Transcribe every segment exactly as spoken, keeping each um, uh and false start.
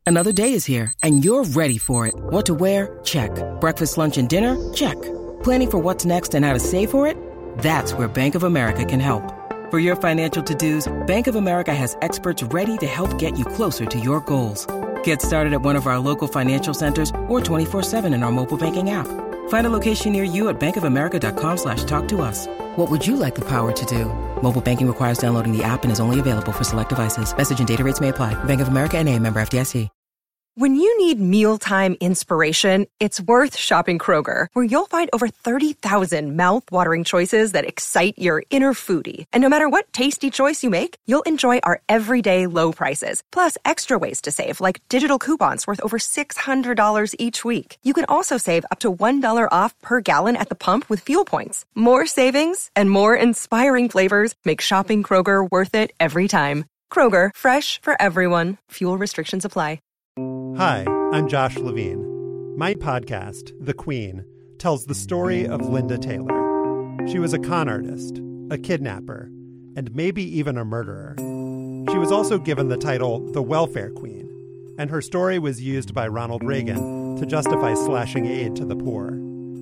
Another day is here, and you're ready for it. What to wear? Check. Breakfast, lunch, and dinner? Check. Planning for what's next and how to save for it? That's where Bank of America can help. For your financial to-dos, Bank of America has experts ready to help get you closer to your goals. Get started at one of our local financial centers or twenty-four seven in our mobile banking app. Find a location near you at bankofamerica.com slash talk to us. What would you like the power to do? Mobile banking requires downloading the app and is only available for select devices. Message and data rates may apply. Bank of America N A, member F D I C. When you need mealtime inspiration, it's worth shopping Kroger, where you'll find over thirty thousand mouth-watering choices that excite your inner foodie. And no matter what tasty choice you make, you'll enjoy our everyday low prices, plus extra ways to save, like digital coupons worth over six hundred dollars each week. You can also save up to one dollar off per gallon at the pump with fuel points. More savings and more inspiring flavors make shopping Kroger worth it every time. Kroger, fresh for everyone. Fuel restrictions apply. Hi, I'm Josh Levine. My podcast, The Queen, tells the story of Linda Taylor. She was a con artist, a kidnapper, and maybe even a murderer. She was also given the title the Welfare Queen, and her story was used by Ronald Reagan to justify slashing aid to the poor.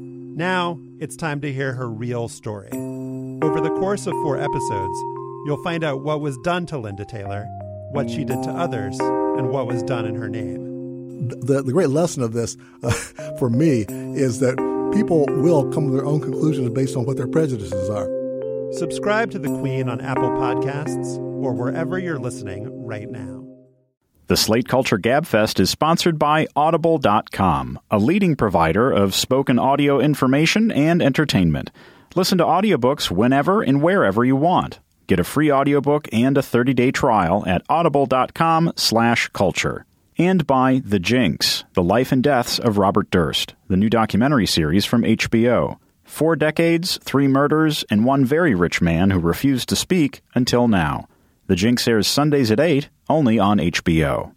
Now, it's time to hear her real story. Over the course of four episodes, you'll find out what was done to Linda Taylor, what she did to others, and what was done in her name. The, the great lesson of this, uh, for me, is that people will come to their own conclusions based on what their prejudices are. Subscribe to The Queen on Apple Podcasts or wherever you're listening right now. The Slate Culture Gabfest is sponsored by Audible dot com, a leading provider of spoken audio information and entertainment. Listen to audiobooks whenever and wherever you want. Get a free audiobook and a thirty-day trial at audible.com slash culture. And by The Jinx, The Life and Deaths of Robert Durst, the new documentary series from H B O. Four decades, three murders, and one very rich man who refused to speak until now. The Jinx airs Sundays at eight, only on H B O.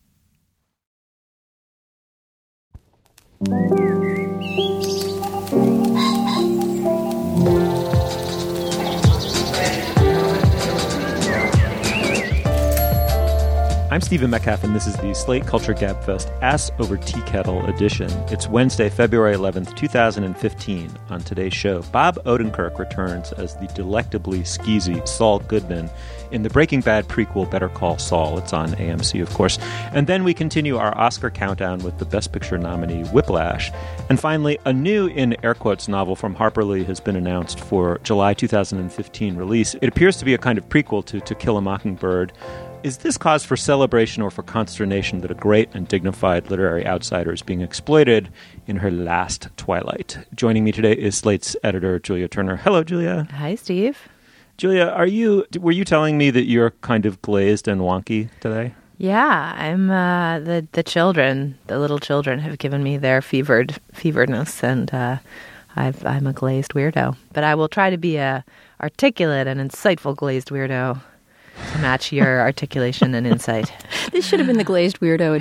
I'm Stephen Metcalf, and this is the Slate Culture Gabfest Ass Over Tea Kettle edition. It's Wednesday, February eleventh, twenty fifteen. On today's show, Bob Odenkirk returns as the delectably skeezy Saul Goodman in the Breaking Bad prequel Better Call Saul. It's on A M C, of course. And then we continue our Oscar countdown with the Best Picture nominee, Whiplash. And finally, a new, in air quotes, novel from Harper Lee has been announced for July two thousand fifteen release. It appears to be a kind of prequel to To Kill a Mockingbird. Is this cause for celebration or for consternation that a great and dignified literary outsider is being exploited in her last twilight? Joining me today is Slate's editor, Julia Turner. Hello, Julia. Hi, Steve. Julia, are you? Were you telling me that you're kind of glazed and wonky today? Yeah, I'm. Uh, the the children, the little children, have given me their fevered feveredness, and uh, I've, I'm a glazed weirdo. But I will try to be a articulate and insightful glazed weirdo to match your articulation and insight. This should have been the glazed weirdo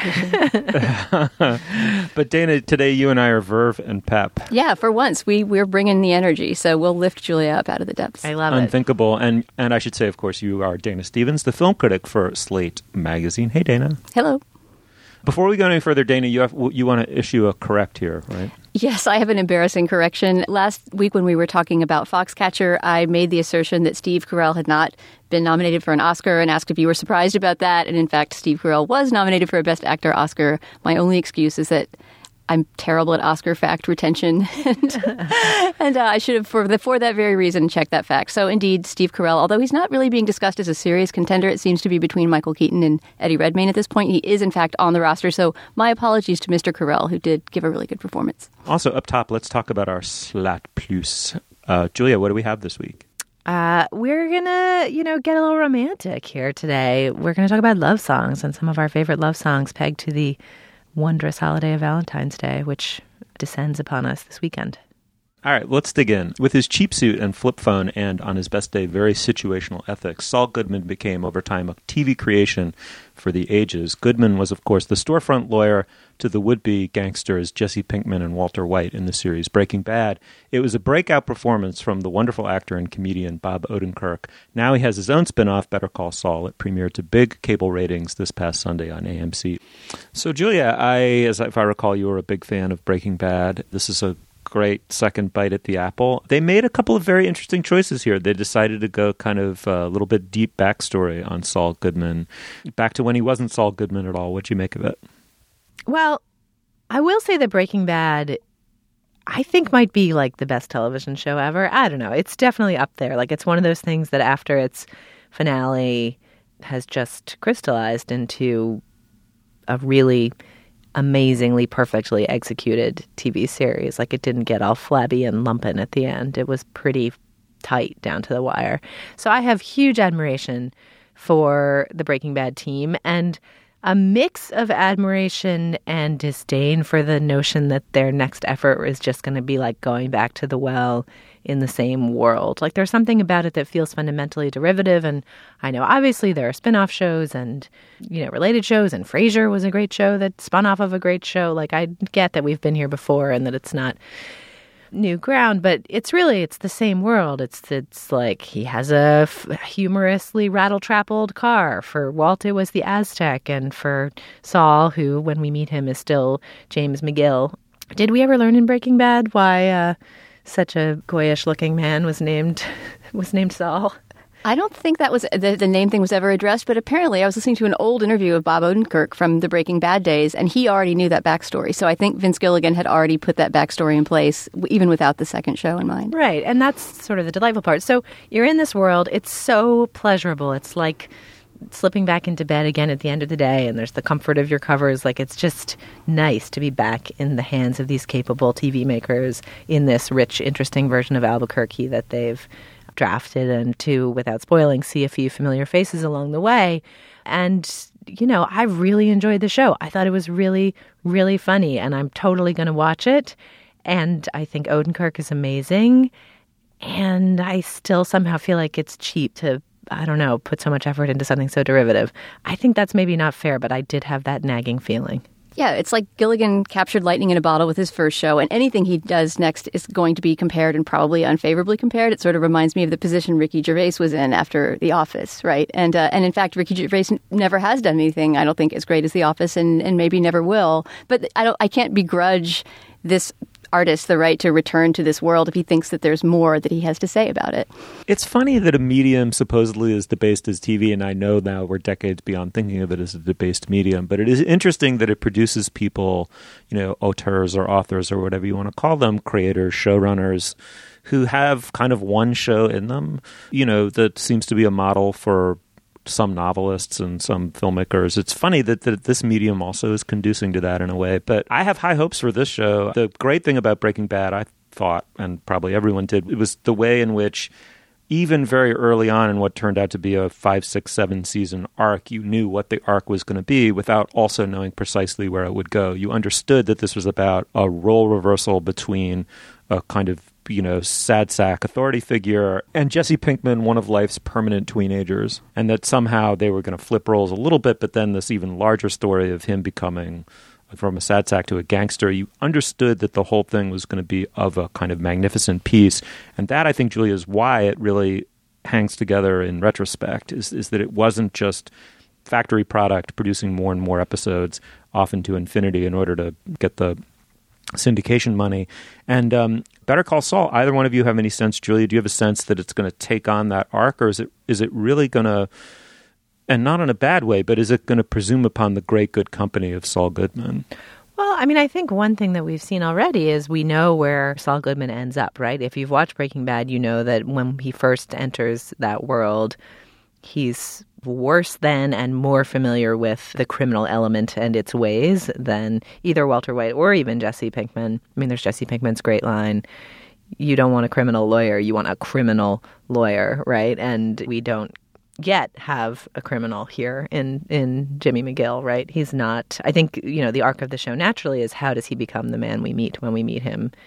edition. But Dana, today you and I are verve and pep. Yeah, for once we we're bringing the energy, so we'll lift Julia up out of the depths. I love Unthinkable. it. And and I should say, of course, you are Dana Stevens, the film critic for Slate Magazine. Hey, Dana. Hello. Before we go any further, Dana, you have, you want to issue a correct here, right? Yes, I have an embarrassing correction. Last week when we were talking about Foxcatcher, I made the assertion that Steve Carell had not been nominated for an Oscar and asked if you were surprised about that. And in fact, Steve Carell was nominated for a Best Actor Oscar. My only excuse is that I'm terrible at Oscar fact retention. and and uh, I should have, for, the, for that very reason, checked that fact. So indeed, Steve Carell, although he's not really being discussed as a serious contender, it seems to be between Michael Keaton and Eddie Redmayne at this point. He is, in fact, on the roster. So my apologies to Mister Carell, who did give a really good performance. Also, up top, let's talk about our Slat Plus. Uh, Julia, what do we have this week? Uh, we're going to, you know, get a little romantic here today. We're going to talk about love songs and some of our favorite love songs pegged to the wondrous holiday of Valentine's Day, which descends upon us this weekend. All right, let's dig in. With his cheap suit and flip phone and, on his best day, very situational ethics, Saul Goodman became, over time, a T V creation for the ages. Goodman was, of course, the storefront lawyer to the would-be gangsters Jesse Pinkman and Walter White in the series Breaking Bad. It was a breakout performance from the wonderful actor and comedian Bob Odenkirk. Now he has his own spin-off, Better Call Saul. It premiered to big cable ratings this past Sunday on A M C. So, Julia, I, as if I recall, you were a big fan of Breaking Bad. This is a great second bite at the apple. They made a couple of very interesting choices here. They decided to go kind of a little bit deep backstory on Saul Goodman, back to when he wasn't Saul Goodman at all. What'd you make of it? Well, I will say that Breaking Bad, I think, might be like the best television show ever. I don't know. It's definitely up there. Like, it's one of those things that after its finale has just crystallized into a really amazingly perfectly executed T V series. Like, it didn't get all flabby and lumpin' at the end. It was pretty tight down to the wire. So I have huge admiration for the Breaking Bad team, and a mix of admiration and disdain for the notion that their next effort is just going to be like going back to the well in the same world. Like, there's something about it that feels fundamentally derivative. And I know obviously there are spin-off shows and, you know, related shows, and Frasier was a great show that spun off of a great show. Like, I get that we've been here before and that it's not new ground, but it's really, it's the same world. It's it's like he has a f- humorously rattle-trap old car. For Walt, it was the Aztec, and for Saul, who, when we meet him, is still James McGill. Did we ever learn in Breaking Bad why uh, such a goyish-looking man was named was named Saul? I don't think that was the, the name thing was ever addressed, but apparently I was listening to an old interview of Bob Odenkirk from the Breaking Bad days, and he already knew that backstory. So I think Vince Gilligan had already put that backstory in place, even without the second show in mind. Right, and that's sort of the delightful part. So you're in this world. It's so pleasurable. It's like slipping back into bed again at the end of the day, and there's the comfort of your covers. Like, it's just nice to be back in the hands of these capable T V makers in this rich, interesting version of Albuquerque that they've drafted, and to, without spoiling, see a few familiar faces along the way. And, you know, I really enjoyed the show. I thought it was really, really funny, and I'm totally going to watch it. And I think Odenkirk is amazing. And I still somehow feel like it's cheap to, I don't know, put so much effort into something so derivative. I think that's maybe not fair, but I did have that nagging feeling. Yeah, it's like Gilligan captured lightning in a bottle with his first show, and anything he does next is going to be compared, and probably unfavorably compared. It sort of reminds me of the position Ricky Gervais was in after The Office, right? And uh, and in fact, Ricky Gervais never has done anything, I don't think, as great as The Office, and, and maybe never will. But I don't, I can't begrudge this artist the right to return to this world if he thinks that there's more that he has to say about it. It's funny that a medium supposedly as debased as T V, and I know now we're decades beyond thinking of it as a debased medium, but it is interesting that it produces people, you know, auteurs or authors or whatever you want to call them, creators, showrunners, who have kind of one show in them, you know, that seems to be a model for some novelists and some filmmakers. It's funny that, that this medium also is conducing to that in a way. But I have high hopes for this show. The great thing about Breaking Bad, I thought, and probably everyone did, it was the way in which even very early on in what turned out to be a five, six, seven season arc, you knew what the arc was going to be without also knowing precisely where it would go. You understood that this was about a role reversal between a kind of, you know, sad sack authority figure and Jesse Pinkman, one of life's permanent tweenagers, and that somehow they were going to flip roles a little bit, but then this even larger story of him becoming from a sad sack to a gangster, you understood that the whole thing was going to be of a kind of magnificent piece. And that, I think, Julia, is why it really hangs together in retrospect, is, is that it wasn't just factory product producing more and more episodes, often to infinity, in order to get the syndication money. And um, Better Call Saul, either one of you have any sense, Julia, do you have a sense that it's going to take on that arc, or is it is it really going to, and not in a bad way, but is it going to presume upon the great good company of Saul Goodman? Well, I mean, I think one thing that we've seen already is we know where Saul Goodman ends up, right? If you've watched Breaking Bad, you know that when he first enters that world, he's worse than and more familiar with the criminal element and its ways than either Walter White or even Jesse Pinkman. I mean, there's Jesse Pinkman's great line, you don't want a criminal lawyer, you want a criminal lawyer, right? And we don't yet have a criminal here in, in Jimmy McGill, right? He's not, I think, you know, the arc of the show naturally is how does he become the man we meet when we meet him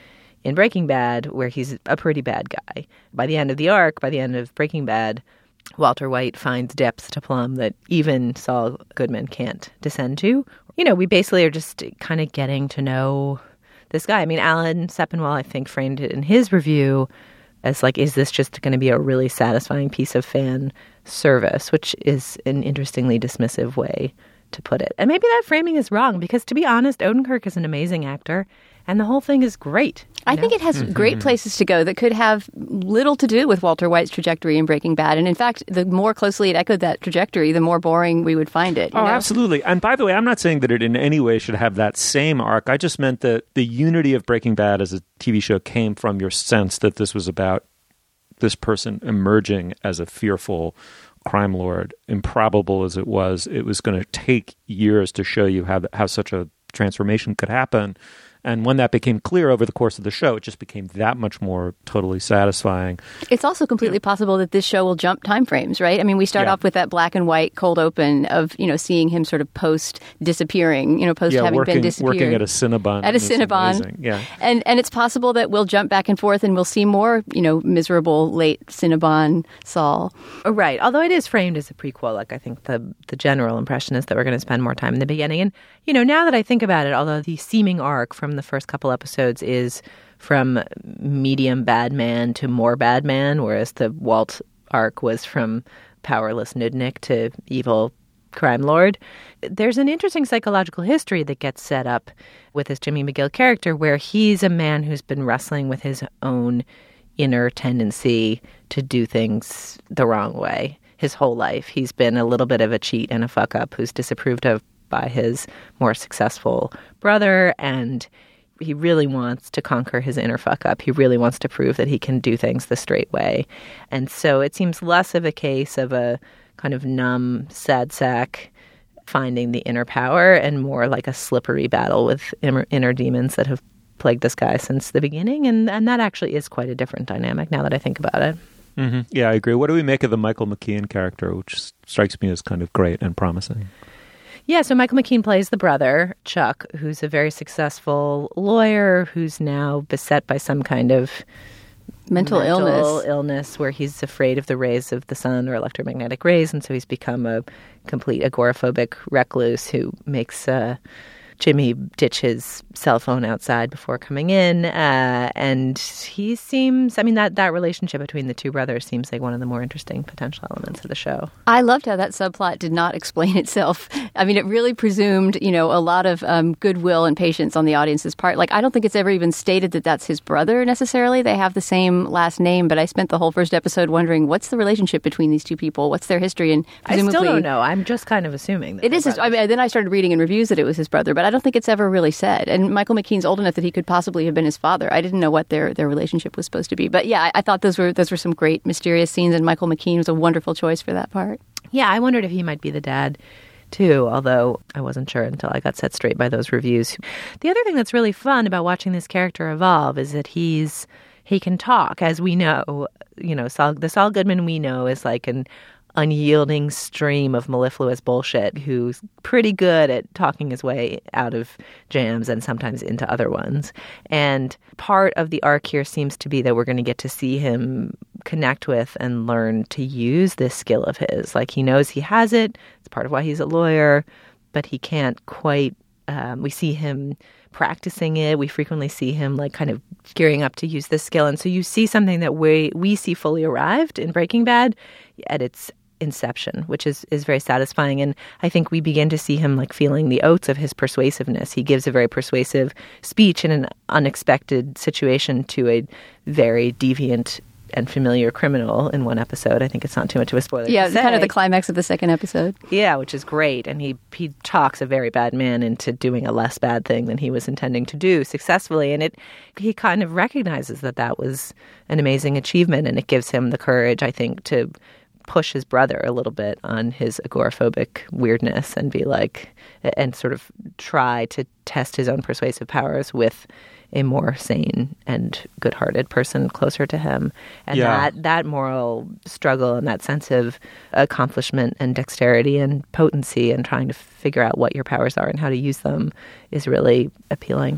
in Breaking Bad, where he's a pretty bad guy. By the end of the arc, by the end of Breaking Bad, Walter White finds depths to plumb that even Saul Goodman can't descend to. You know, we basically are just kind of getting to know this guy. I mean, Alan Sepinwall, I think, framed it in his review as like, is this just going to be a really satisfying piece of fan service, which is an interestingly dismissive way to put it. And maybe that framing is wrong, because to be honest, Odenkirk is an amazing actor, and the whole thing is great. I know? think it has mm-hmm. great places to go that could have little to do with Walter White's trajectory in Breaking Bad. And in fact, the more closely it echoed that trajectory, the more boring we would find it. Oh, know? absolutely. And by the way, I'm not saying that it in any way should have that same arc. I just meant that the unity of Breaking Bad as a T V show came from your sense that this was about this person emerging as a fearful crime lord. Improbable as it was, it was going to take years to show you how how such a transformation could happen. And when that became clear over the course of the show, it just became that much more totally satisfying. It's also completely yeah. possible that this show will jump time frames, right? I mean, we start yeah. off with that black and white cold open of, you know, seeing him sort of post disappearing, you know, post yeah, having working, been disappeared. Working at a Cinnabon. At a Cinnabon. Yeah. And and it's possible that we'll jump back and forth and we'll see more, you know, miserable late Cinnabon Saul. Right. Although it is framed as a prequel, like I think the the general impression is that we're going to spend more time in the beginning. And, you know, now that I think about it, although the seeming arc from the first couple episodes is from medium bad man to more bad man, whereas the Walt arc was from powerless nudnik to evil crime lord, there's an interesting psychological history that gets set up with this Jimmy McGill character, where he's a man who's been wrestling with his own inner tendency to do things the wrong way his whole life. He's been a little bit of a cheat and a fuck up who's disapproved of by his more successful brother, and he really wants to conquer his inner fuck up. He really wants to prove that he can do things the straight way. And so it seems less of a case of a kind of numb sad sack finding the inner power, and more like a slippery battle with inner, inner demons that have plagued this guy since the beginning. And, and that actually is quite a different dynamic now that I think about it. Mm-hmm. Yeah, I agree. What do we make of the Michael McKean character, which strikes me as kind of great and promising? Yeah, so Michael McKean plays the brother, Chuck, who's a very successful lawyer who's now beset by some kind of mental, mental illness. illness where he's afraid of the rays of the sun or electromagnetic rays, and so he's become a complete agoraphobic recluse who makes uh, Jimmy ditch his cell phone outside before coming in. Uh, and he seems, I mean, that, that relationship between the two brothers seems like one of the more interesting potential elements of the show. I loved how that subplot did not explain itself. I mean, it really presumed, you know, a lot of um, goodwill and patience on the audience's part. Like, I don't think it's ever even stated that that's his brother necessarily. They have the same last name, but I spent the whole first episode wondering, what's the relationship between these two people? What's their history? And presumably, I still don't know. I'm just kind of assuming that it is his, I mean, then I started reading in reviews that it was his brother, but I don't think it's ever really said. And Michael McKean's old enough that he could possibly have been his father. I didn't know what their, their relationship was supposed to be. But yeah, I, I thought those were those were some great mysterious scenes, and Michael McKean was a wonderful choice for that part. Yeah, I wondered if he might be the dad too, although I wasn't sure until I got set straight by those reviews. The other thing that's really fun about watching this character evolve is that he's he can talk, as we know. You know, Saul, the Saul Goodman we know is like an unyielding stream of mellifluous bullshit who's pretty good at talking his way out of jams and sometimes into other ones. And part of the arc here seems to be that we're going to get to see him connect with and learn to use this skill of his. Like, he knows he has it. It's part of why he's a lawyer, but he can't quite, um, we see him practicing it. We frequently see him like kind of gearing up to use this skill. And so you see something that we we see fully arrived in Breaking Bad at its inception, which is, is very satisfying. And I think we begin to see him like feeling the oats of his persuasiveness. He gives a very persuasive speech in an unexpected situation to a very deviant and familiar criminal in one episode. I think it's not too much of a spoiler. Yeah, to it's say. kind of the climax of the second episode. Yeah, which is great. And he, he talks a very bad man into doing a less bad thing than he was intending to do successfully. And it he kind of recognizes that that was an amazing achievement, and it gives him the courage, I think, to push his brother a little bit on his agoraphobic weirdness and be like, and sort of try to test his own persuasive powers with a more sane and good-hearted person closer to him. And yeah. that, that moral struggle and that sense of accomplishment and dexterity and potency and trying to figure out what your powers are and how to use them is really appealing.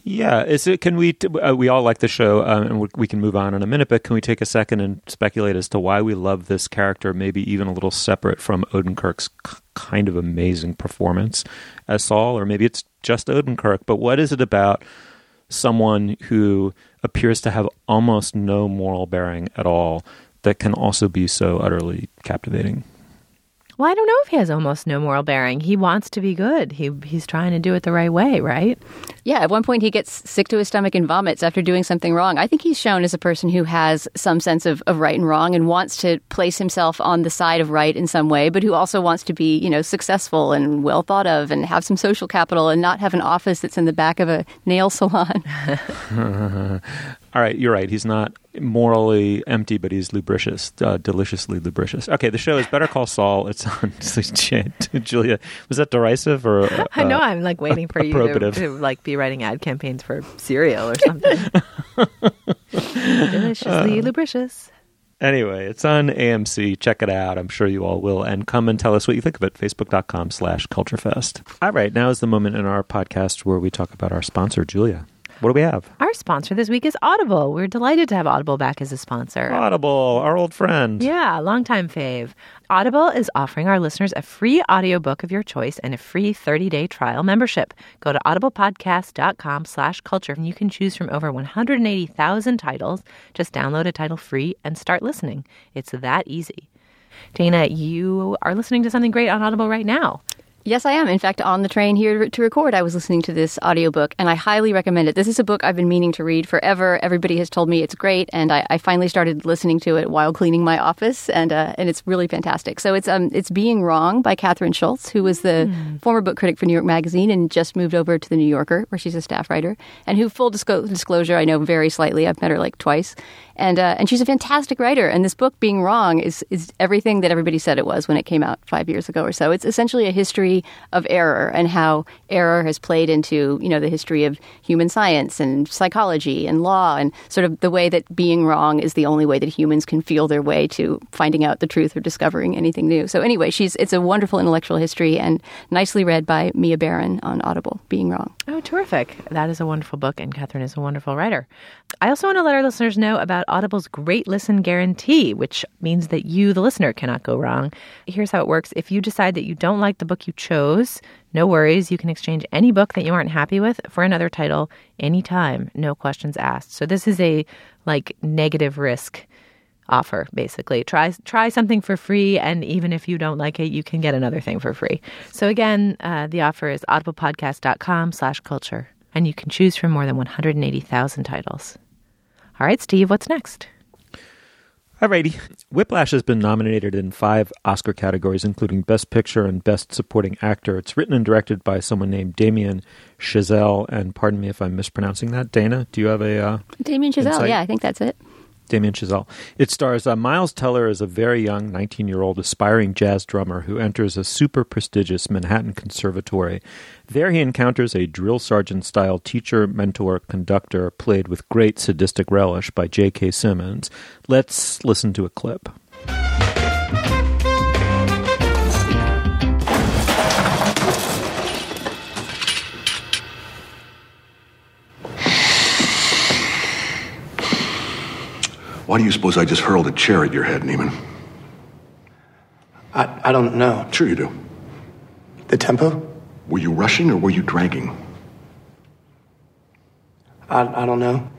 Yeah, is it? Can we? Uh, we all like the show, um, and we, we can move on in a minute. But can we take a second and speculate as to why we love this character? Maybe even a little separate from Odenkirk's k- kind of amazing performance as Saul, or maybe it's just Odenkirk. But what is it about someone who appears to have almost no moral bearing at all that can also be so utterly captivating? Well, I don't know if he has almost no moral bearing. He wants to be good. He He's trying to do it the right way, right? Yeah, at one point he gets sick to his stomach and vomits after doing something wrong. I think he's shown as a person who has some sense of, of right and wrong and wants to place himself on the side of right in some way, but who also wants to be, you know, successful and well thought of and have some social capital and not have an office that's in the back of a nail salon. All right, you're right. He's not morally empty, but he's lubricious, uh, deliciously lubricious. Okay, the show is Better Call Saul. It's on Julia. Was that derisive or? Uh, I know. I'm like waiting for you to, to like be writing ad campaigns for cereal or something. Deliciously uh, lubricious. Anyway, it's on A M C. Check it out. I'm sure you all will. And come and tell us what you think of it. Facebook.com slash CultureFest. All right, now is the moment in our podcast where we talk about our sponsor, Julia. What do we have? Our sponsor this week is Audible. We're delighted to have Audible back as a sponsor. Audible, our old friend. Yeah, longtime fave. Audible is offering our listeners a free audiobook of your choice and a free thirty-day trial membership. Go to audiblepodcast.com slash culture and you can choose from over one hundred eighty thousand titles. Just download a title free and start listening. It's that easy. Dana, you are listening to something great on Audible right now. Yes, I am. In fact, on the train here to record, I was listening to this audiobook, and I highly recommend it. This is a book I've been meaning to read forever. Everybody has told me it's great, and I, I finally started listening to it while cleaning my office, and uh, and it's really fantastic. So it's um it's Being Wrong by Kathryn Schulz, who was the mm. former book critic for New York Magazine and just moved over to The New Yorker, where she's a staff writer, and who, full disco- disclosure, I know very slightly. I've met her like twice. And uh, and she's a fantastic writer. And this book, Being Wrong, is is everything that everybody said it was when it came out five years ago or so. It's essentially a history of error and how error has played into, you know, the history of human science and psychology and law and sort of the way that being wrong is the only way that humans can feel their way to finding out the truth or discovering anything new. So anyway, she's it's a wonderful intellectual history and nicely read by Mia Baron on Audible, Being Wrong. Oh, terrific. That is a wonderful book, and Kathryn is a wonderful writer. I also want to let our listeners know about Audible's Great Listen Guarantee, which means that you, the listener, cannot go wrong. Here's how it works. If you decide that you don't like the book you chose, no worries. You can exchange any book that you aren't happy with for another title anytime, no questions asked. So this is a, like, negative risk offer, basically. Try try something for free, and even if you don't like it, you can get another thing for free. So again, uh, the offer is audiblepodcast.com slash culture, and you can choose from more than one hundred eighty thousand titles. All right, Steve, what's next? Alrighty. Whiplash has been nominated in five Oscar categories, including Best Picture and Best Supporting Actor. It's written and directed by someone named Damien Chazelle, and pardon me if I'm mispronouncing that. Dana, do you have a uh, Damien Chazelle, insight? Yeah, I think that's it. Damien Chazelle. It stars uh, Miles Teller as a very young nineteen-year-old aspiring jazz drummer who enters a super prestigious Manhattan conservatory. There he encounters a drill sergeant-style teacher, mentor, conductor, played with great sadistic relish by J K. Simmons. Let's listen to a clip. Why do you suppose I just hurled a chair at your head, Neiman? I, I don't know. Sure you do. The tempo? Were you rushing or were you dragging? I, I don't know.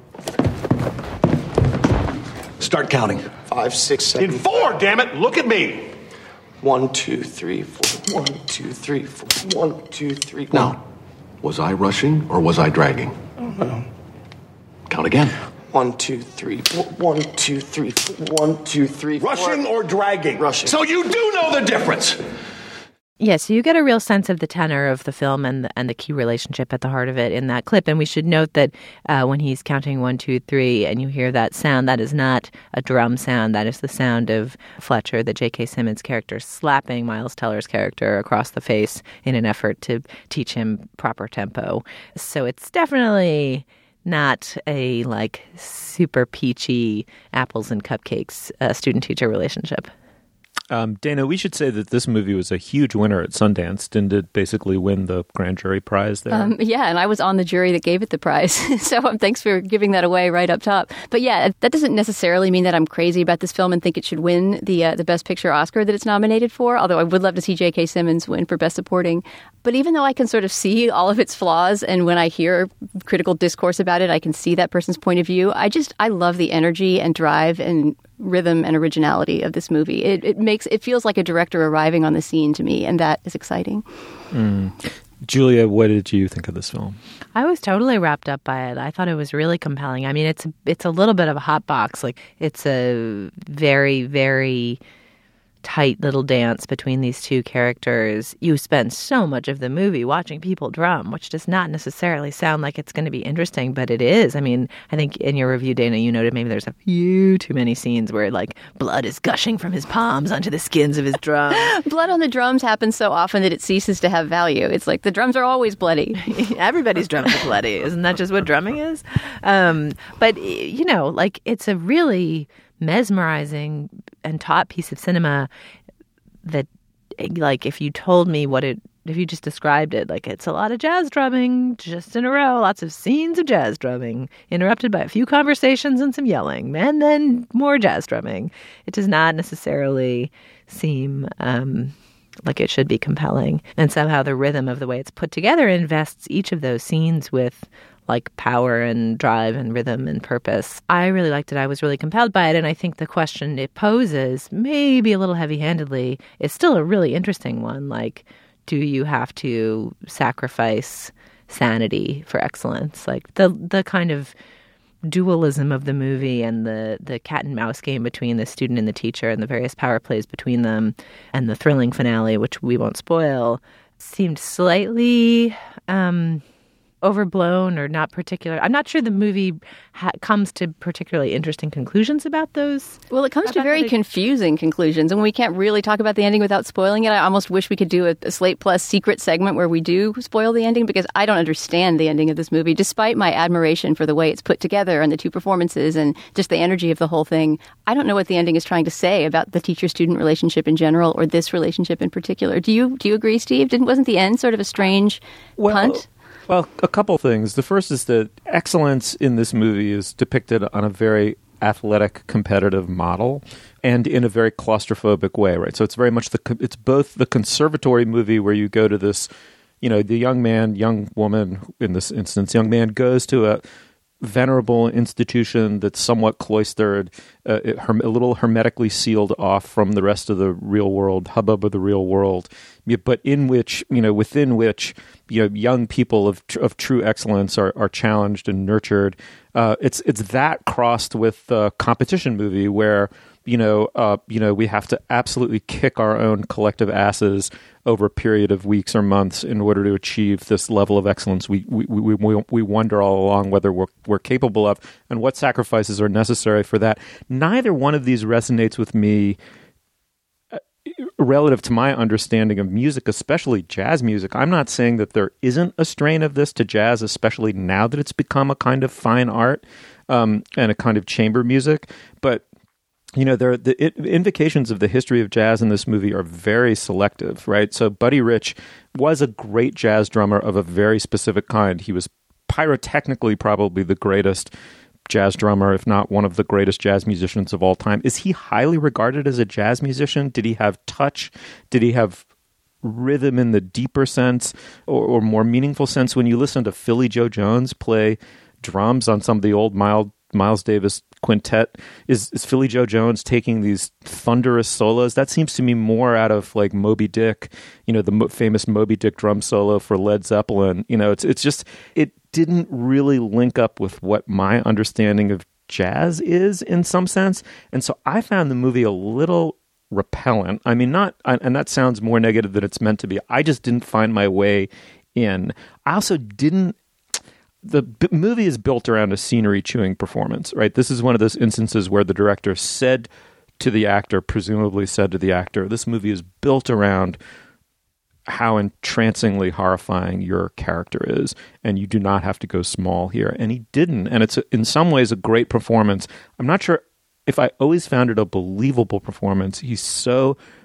Start counting. Five, six, seven. In four, damn it! Look at me! One, two, three, four. One, two, three, four. One, two, three. Four. Now, was I rushing or was I dragging? I don't know. Count again. One, two, three, four. One, two, three, four. One, two, three, four. Rushing or dragging? Rushing. So you do know the difference! Yeah, so you get a real sense of the tenor of the film and the, and the key relationship at the heart of it in that clip. And we should note that uh, when he's counting one, two, three, and you hear that sound, that is not a drum sound. That is the sound of Fletcher, the J K. Simmons character, slapping Miles Teller's character across the face in an effort to teach him proper tempo. So it's definitely not a, like, super peachy apples and cupcakes uh, student-teacher relationship. Um, Dana, we should say that this movie was a huge winner at Sundance. Didn't it basically win the grand jury prize there? Um, yeah, and I was on the jury that gave it the prize. so um, thanks for giving that away right up top. But yeah, that doesn't necessarily mean that I'm crazy about this film and think it should win the uh, the Best Picture Oscar that it's nominated for, although I would love to see J K. Simmons win for Best Supporting. But even though I can sort of see all of its flaws, and when I hear critical discourse about it, I can see that person's point of view, I just, I love the energy and drive and rhythm and originality of this movie. It, it makes, it feels like a director arriving on the scene to me, and that is exciting. Mm. Julia, what did you think of this film? I was totally wrapped up by it. I thought it was really compelling. I mean, it's it's a little bit of a hot box. Like, it's a very, very tight little dance between these two characters. You spend so much of the movie watching people drum, which does not necessarily sound like it's going to be interesting, but it is. I mean, I think in your review, Dana, you noted maybe there's a few too many scenes where, like, blood is gushing from his palms onto the skins of his drums. Blood on the drums happens so often that it ceases to have value. It's like the drums are always bloody. Everybody's drums are bloody. Isn't that just what drumming is? Um, but, you know, like, it's a really mesmerizing and taut piece of cinema that, like, if you told me what it, if you just described it, like, it's a lot of jazz drumming just in a row, lots of scenes of jazz drumming, interrupted by a few conversations and some yelling, and then more jazz drumming. It does not necessarily seem um, like it should be compelling. And somehow the rhythm of the way it's put together invests each of those scenes with, like, power and drive and rhythm and purpose. I really liked it. I was really compelled by it. And I think the question it poses, maybe a little heavy-handedly, is still a really interesting one. Like, do you have to sacrifice sanity for excellence? Like, the the kind of dualism of the movie and the, the cat and mouse game between the student and the teacher and the various power plays between them and the thrilling finale, which we won't spoil, seemed slightly Um, overblown or not particular. I'm not sure the movie ha- comes to particularly interesting conclusions about those. Well, it comes to very confusing conclusions, and we can't really talk about the ending without spoiling it. I almost wish we could do a, a Slate Plus secret segment where we do spoil the ending, because I don't understand the ending of this movie, despite my admiration for the way it's put together and the two performances and just the energy of the whole thing. I don't know what the ending is trying to say about the teacher-student relationship in general, or this relationship in particular. Do you do you agree, Steve? Didn't wasn't the end sort of a strange well, punt? Well, a couple things. The first is that excellence in this movie is depicted on a very athletic, competitive model, and in a very claustrophobic way, right? So it's very much the it's both the conservatory movie where you go to this, you know, the young man, young woman in this instance, young man goes to a venerable institution that's somewhat cloistered, uh, it, a little hermetically sealed off from the rest of the real world, hubbub of the real world, but in which, you know, within which, you know, young people of of true excellence are, are challenged and nurtured. Uh, it's it's that crossed with the competition movie where, you know, uh, you know, we have to absolutely kick our own collective asses over a period of weeks or months in order to achieve this level of excellence. We we we we, we wonder all along whether we're we're capable of, and what sacrifices are necessary for that. Neither one of these resonates with me relative to my understanding of music, especially jazz music. I'm not saying that there isn't a strain of this to jazz, especially now that it's become a kind of fine art um, and a kind of chamber music. But, you know, there the it, invocations of the history of jazz in this movie are very selective, right? So Buddy Rich was a great jazz drummer of a very specific kind. He was pyrotechnically probably the greatest jazz drummer, if not one of the greatest jazz musicians of all time. Is he highly regarded as a jazz musician? Did he have touch? Did he have rhythm in the deeper sense or, or more meaningful sense? When you listen to Philly Joe Jones play drums on some of the old Miles, Miles Davis quintet, is, is Philly Joe Jones taking these thunderous solos? That seems to me more out of, like, Moby Dick, you know, the mo- famous Moby Dick drum solo for Led Zeppelin. You know, it's it's just, it didn't really link up with what my understanding of jazz is in some sense. And so I found the movie a little repellent. I mean, not, and that sounds more negative than it's meant to be. I just didn't find my way in. I also didn't, the b- movie is built around a scenery chewing performance, right? This is one of those instances where the director said to the actor, presumably said to the actor, this movie is built around how entrancingly horrifying your character is, and you do not have to go small here. And he didn't. And it's, in some ways, a great performance. I'm not sure if I always found it a believable performance. He's so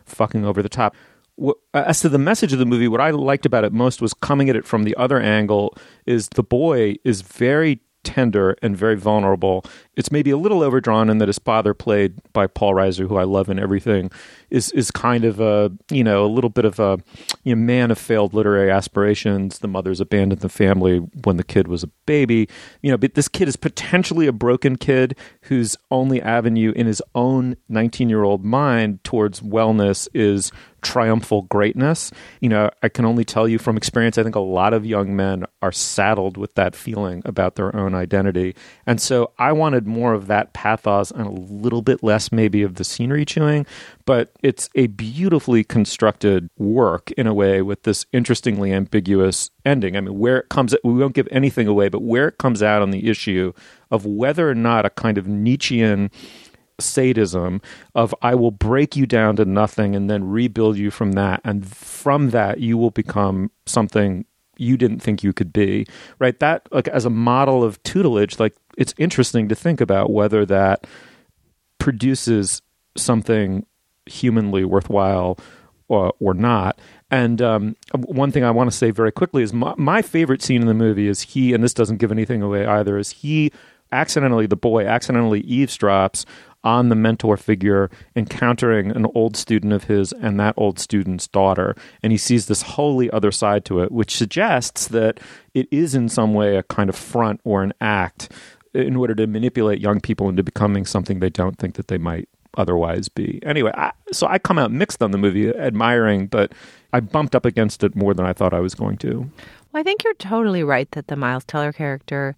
fucking over the top. As to the message of the movie, what I liked about it most was coming at it from the other angle. Is the boy is very tender and very vulnerable. It's maybe a little overdrawn in that his father, played by Paul Reiser, who I love in everything, is is kind of a, you know, a little bit of a, you know, man of failed literary aspirations. The mother's abandoned the family when the kid was a baby. You know, but this kid is potentially a broken kid whose only avenue in his own nineteen-year-old mind towards wellness is triumphal greatness. You know, I can only tell you from experience, I think a lot of young men are saddled with that feeling about their own identity. And so I wanted more of that pathos and a little bit less maybe of the scenery chewing. But it's a beautifully constructed work in a way with this interestingly ambiguous ending. I mean, where it comes, we won't give anything away, but where it comes out on the issue of whether or not a kind of Nietzschean sadism of I will break you down to nothing and then rebuild you from that. And from that, you will become something you didn't think you could be, right? That, like, as a model of tutelage, like, it's interesting to think about whether that produces something humanly worthwhile or, or not. And um, one thing I want to say very quickly is my, my favorite scene in the movie is he, and this doesn't give anything away either, is he accidentally, the boy accidentally eavesdrops on the mentor figure encountering an old student of his and that old student's daughter. And he sees this wholly other side to it, which suggests that it is in some way a kind of front or an act in order to manipulate young people into becoming something they don't think that they might otherwise be. Anyway, I, so I come out mixed on the movie, admiring, but I bumped up against it more than I thought I was going to. Well, I think you're totally right that the Miles Teller character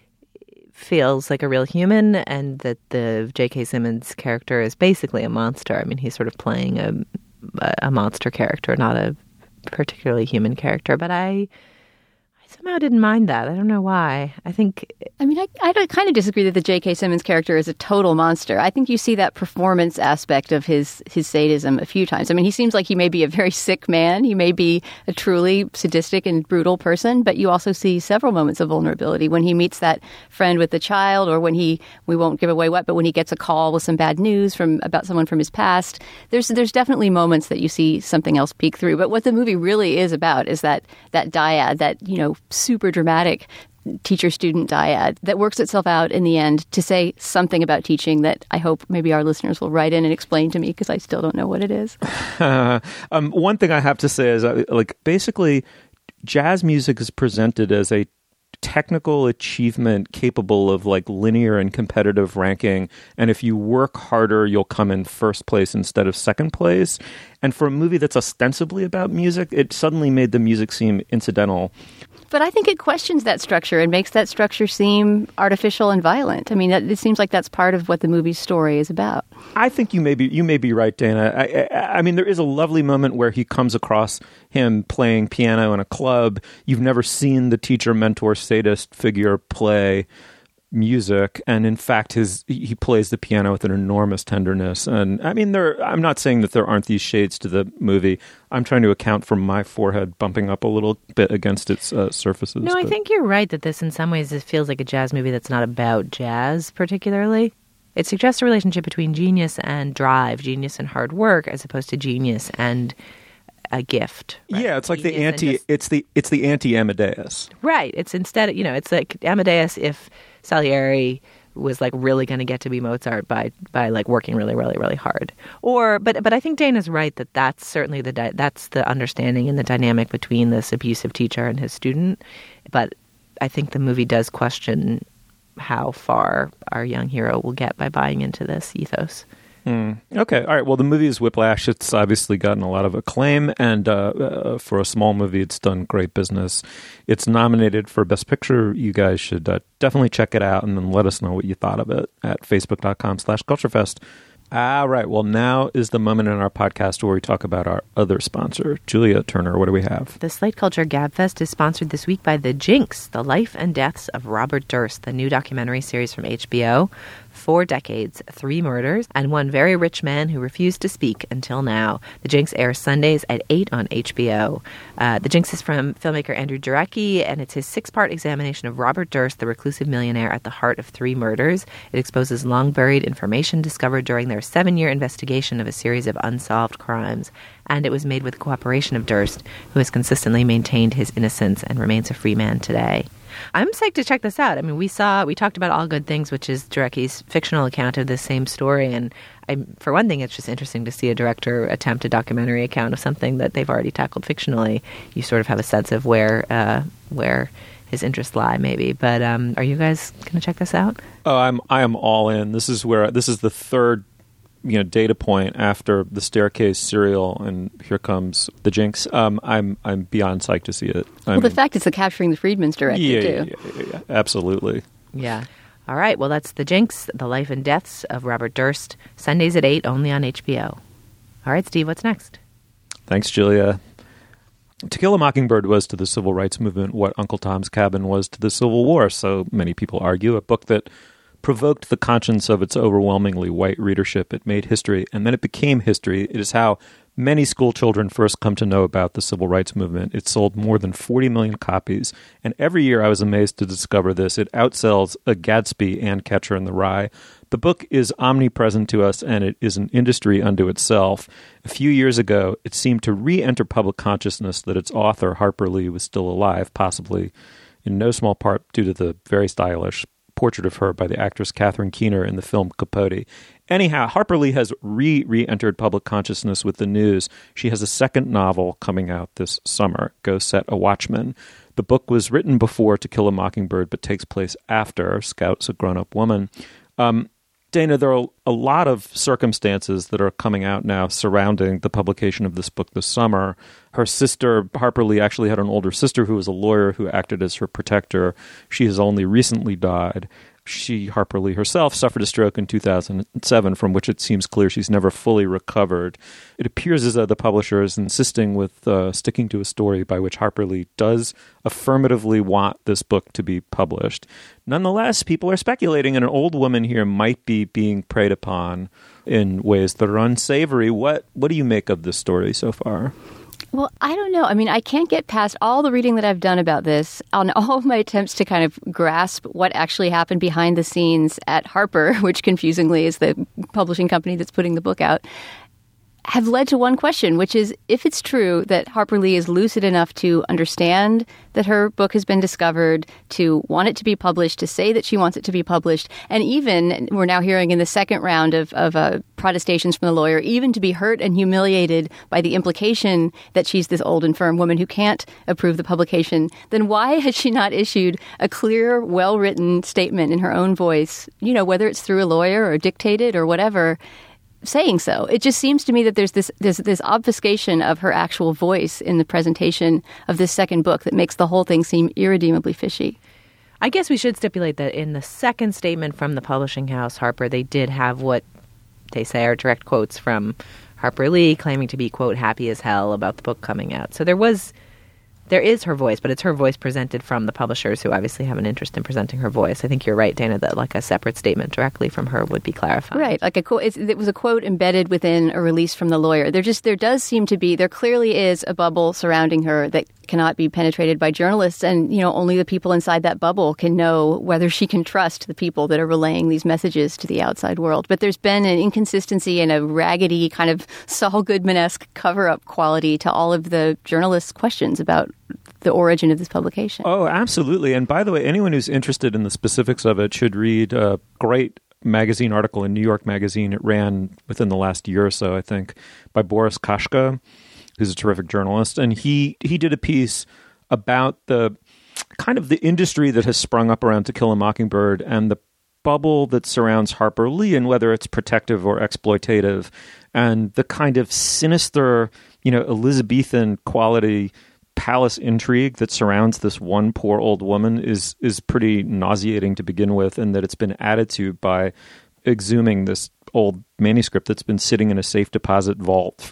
feels like a real human and that the J K. Simmons character is basically a monster. I mean, he's sort of playing a, a monster character, not a particularly human character. But I... somehow didn't mind that. I don't know why. I think... I mean, I, I kind of disagree that the J K. Simmons character is a total monster. I think you see that performance aspect of his, his sadism a few times. I mean, he seems like he may be a very sick man. He may be a truly sadistic and brutal person, but you also see several moments of vulnerability when he meets that friend with the child, or when he, we won't give away what, but when he gets a call with some bad news from about someone from his past. There's there's definitely moments that you see something else peek through. But what the movie really is about is that that dyad, that, you know, super dramatic teacher-student dyad that works itself out in the end to say something about teaching that I hope maybe our listeners will write in and explain to me, because I still don't know what it is. Uh, um, one thing I have to say is, uh, like, basically, jazz music is presented as a technical achievement capable of, like, linear and competitive ranking, and if you work harder, you'll come in first place instead of second place. And for a movie that's ostensibly about music, it suddenly made the music seem incidental. But I think it questions that structure and makes that structure seem artificial and violent. I mean, it seems like that's part of what the movie's story is about. I think you may be you may be right, Dana. I, I, I mean, there is a lovely moment where he comes across him playing piano in a club. You've never seen the teacher, mentor, sadist figure play music, and in fact his he plays the piano with an enormous tenderness. And I mean, there I'm not saying that there aren't these shades to the movie. I'm trying to account for my forehead bumping up a little bit against its uh, surfaces. No, but I think you're right that this in some ways it feels like a jazz movie that's not about jazz particularly. It suggests a relationship between genius and drive, genius and hard work, as opposed to genius and a gift. Right? Yeah, it's like genius the anti just, it's the it's the anti Amadeus. Right. It's instead, you know, it's like Amadeus if Salieri was like really going to get to be Mozart by by like working really really really hard. Or but but I think Dana's right that that's certainly the di- that's the understanding and the dynamic between this abusive teacher and his student. But I think the movie does question how far our young hero will get by buying into this ethos. Mm. Okay. All right. Well, the movie is Whiplash. It's obviously gotten a lot of acclaim, and uh, uh, for a small movie, it's done great business. It's nominated for Best Picture. You guys should uh, definitely check it out, and then let us know what you thought of it at facebook.com slash culturefest. All right. Well, now is the moment in our podcast where we talk about our other sponsor, Julia Turner. What do we have? The Slate Culture Gabfest is sponsored this week by The Jinx, The Life and Deaths of Robert Durst, the new documentary series from H B O. four decades, three murders, and one very rich man who refused to speak until now. The Jinx airs Sundays at eight on H B O. Uh, The Jinx is from filmmaker Andrew Jarecki, and it's his six-part examination of Robert Durst, the reclusive millionaire at the heart of three murders. It exposes long-buried information discovered during their seven-year investigation of a series of unsolved crimes. And it was made with the cooperation of Durst, who has consistently maintained his innocence and remains a free man today. I'm psyched to check this out. I mean, we saw, we talked about All Good Things, which is Jarecki's fictional account of this same story. And I, for one thing, it's just interesting to see a director attempt a documentary account of something that they've already tackled fictionally. You sort of have a sense of where uh, where his interests lie, maybe. But um, are you guys going to check this out? Oh, I'm I am all in. This is where this is the third, you know, data point after The Staircase serial, and here comes The Jinx. Um, I'm I'm beyond psyched to see it. I well, mean, the fact it's a Capturing the Friedmans director, yeah, too. Yeah, yeah, yeah, yeah, absolutely. Yeah. All right. Well, that's The Jinx, The Life and Deaths of Robert Durst. Sundays at eight, only on H B O. All right, Steve, what's next? Thanks, Julia. To Kill a Mockingbird was to the civil rights movement what Uncle Tom's Cabin was to the Civil War, so many people argue. A book that provoked the conscience of its overwhelmingly white readership. It made history, and then it became history. It is how many school children first come to know about the civil rights movement. It sold more than forty million copies, and every year I was amazed to discover this. It outsells a Gatsby and Catcher in the Rye. The book is omnipresent to us, and it is an industry unto itself. A few years ago, it seemed to re-enter public consciousness that its author, Harper Lee, was still alive, possibly in no small part due to the very stylish portrait of her by the actress Catherine Keener in the film Capote. Anyhow, Harper Lee has re re-entered public consciousness with the news. She has a second novel coming out this summer, Go Set a Watchman. The book was written before To Kill a Mockingbird, but takes place after Scout's a Grown-Up Woman. Um, Dana, there are a lot of circumstances that are coming out now surrounding the publication of this book this summer. Her sister, Harper Lee, actually had an older sister who was a lawyer who acted as her protector. She has only recently died. She, Harper Lee herself, suffered a stroke in two thousand seven, from which it seems clear she's never fully recovered. It appears as though the publisher is insisting with uh, sticking to a story by which Harper Lee does affirmatively want this book to be published. Nonetheless, people are speculating an old woman here might be being preyed upon in ways that are unsavory. What, what do you make of this story so far? Well, I don't know. I mean, I can't get past all the reading that I've done about this, on all of my attempts to kind of grasp what actually happened behind the scenes at Harper, which confusingly is the publishing company that's putting the book out, have led to one question, which is if it's true that Harper Lee is lucid enough to understand that her book has been discovered, to want it to be published, to say that she wants it to be published, and even, we're now hearing in the second round of, of uh, protestations from the lawyer, even to be hurt and humiliated by the implication that she's this old infirm woman who can't approve the publication, then why has she not issued a clear, well-written statement in her own voice, you know, whether it's through a lawyer or dictated or whatever, saying so? It just seems to me that there's this, there's this obfuscation of her actual voice in the presentation of this second book that makes the whole thing seem irredeemably fishy. I guess we should stipulate that in the second statement from the publishing house, Harper, they did have what they say are direct quotes from Harper Lee claiming to be, quote, happy as hell about the book coming out. So there was... There is her voice, but it's her voice presented from the publishers who obviously have an interest in presenting her voice. I think you're right, Dana, that like a separate statement directly from her would be clarifying. Right. Like a quote, it's, it was a quote embedded within a release from the lawyer. There just, there does seem to be, there clearly is a bubble surrounding her that cannot be penetrated by journalists. And, you know, only the people inside that bubble can know whether she can trust the people that are relaying these messages to the outside world. But there's been an inconsistency and a raggedy kind of Saul Goodman-esque cover-up quality to all of the journalists' questions about the origin of this publication. Oh, absolutely. And by the way, anyone who's interested in the specifics of it should read a great magazine article in New York Magazine. It ran within the last year or so, I think, by Boris Kashka, who's a terrific journalist. And he, he did a piece about the kind of the industry that has sprung up around To Kill a Mockingbird and the bubble that surrounds Harper Lee and whether it's protective or exploitative, and the kind of sinister, you know, Elizabethan quality palace intrigue that surrounds this one poor old woman is is pretty nauseating to begin with, and that it's been added to by exhuming this old manuscript that's been sitting in a safe deposit vault for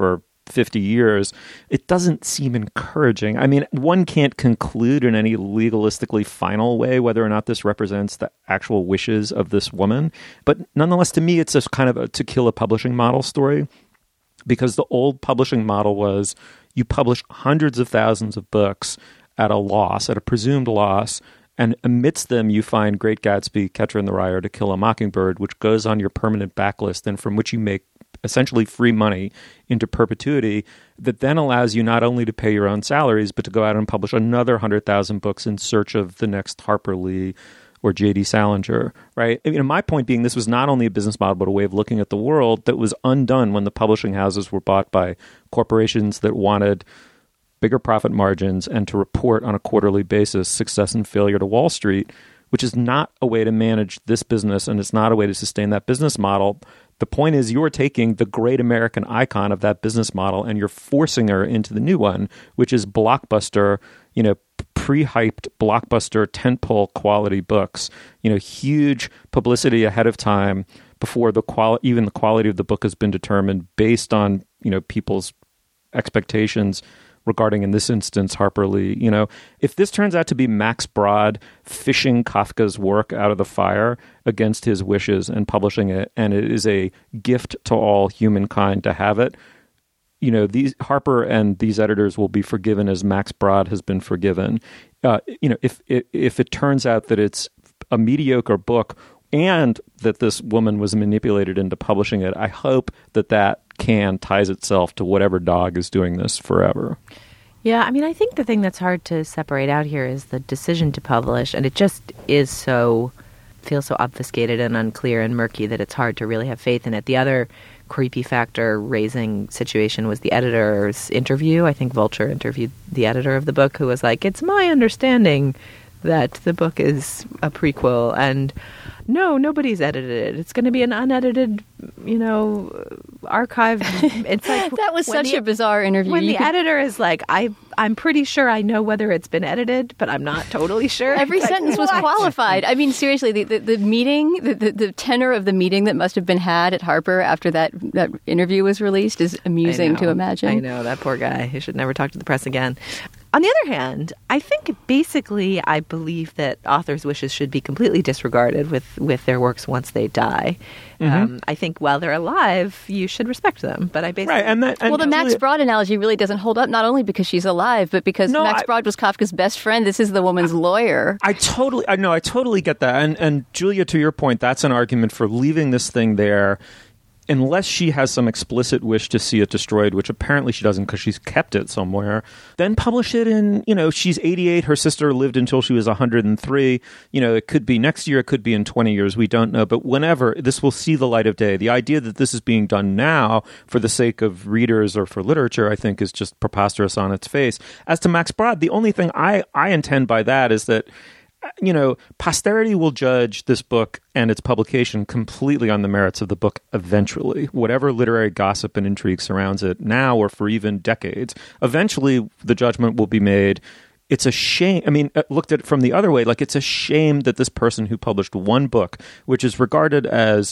fifty years, it doesn't seem encouraging. I mean, one can't conclude in any legalistically final way whether or not this represents the actual wishes of this woman. But nonetheless, to me, it's a kind of a To Kill a Publishing model story, because the old publishing model was you publish hundreds of thousands of books at a loss, at a presumed loss, and amidst them you find Great Gatsby, Catcher in the Rye, or To Kill a Mockingbird, which goes on your permanent backlist and from which you make essentially free money into perpetuity, that then allows you not only to pay your own salaries, but to go out and publish another one hundred thousand books in search of the next Harper Lee or J D Salinger, right? I mean, my point being, this was not only a business model, but a way of looking at the world that was undone when the publishing houses were bought by corporations that wanted bigger profit margins and to report on a quarterly basis success and failure to Wall Street, which is not a way to manage this business, and it's not a way to sustain that business model. The point is, you're taking the great American icon of that business model and you're forcing her into the new one, which is blockbuster, you know, pre-hyped blockbuster tentpole quality books, you know, huge publicity ahead of time before the qual even the quality of the book has been determined based on, you know, people's expectations regarding, in this instance, Harper Lee. You know, if this turns out to be Max Brod fishing Kafka's work out of the fire against his wishes and publishing it, and it is a gift to all humankind to have it, you know, these Harper and these editors will be forgiven as Max Brod has been forgiven. Uh, you know, if, if if it turns out that it's a mediocre book and that this woman was manipulated into publishing it, I hope that that can ties itself to whatever dog is doing this forever. Yeah, I mean, I think the thing that's hard to separate out here is the decision to publish, and it just is so, feels so obfuscated and unclear and murky that it's hard to really have faith in it. The other creepy factor raising situation was the editor's interview. I think Vulture interviewed the editor of the book, who was like, it's my understanding that the book is a prequel, and no, nobody's edited it. It's going to be an unedited, you know, archive. It's like that was such the, a bizarre interview. When you the could... editor is like, I, I'm pretty sure I know whether it's been edited, but I'm not totally sure. Every like, sentence was what? qualified. I mean, seriously, the, the, the meeting, the, the, the tenor of the meeting that must have been had at Harper after that, that interview was released is amusing to imagine. I know, that poor guy. He should never talk to the press again. On the other hand, I think basically I believe that authors' wishes should be completely disregarded with, with their works once they die. Mm-hmm. Um, I think while they're alive, you should respect them. But I basically right, and that, and well, the Max Brod analogy really doesn't hold up. Not only because she's alive, but because no, Max I, Brod was Kafka's best friend. This is the woman's I, lawyer. I totally, I know, I totally get that. And and Julia, to your point, that's an argument for leaving this thing there. Unless she has some explicit wish to see it destroyed, which apparently she doesn't because she's kept it somewhere, then publish it in, you know, she's eighty-eight. Her sister lived until she was one hundred three. You know, it could be next year. It could be in twenty years. We don't know. But whenever this will see the light of day, the idea that this is being done now for the sake of readers or for literature, I think is just preposterous on its face. As to Max Brod, the only thing I, I intend by that is that, you know, posterity will judge this book and its publication completely on the merits of the book eventually. Whatever literary gossip and intrigue surrounds it now or for even decades, eventually the judgment will be made. It's a shame. I mean, looked at it from the other way, like it's a shame that this person who published one book, which is regarded as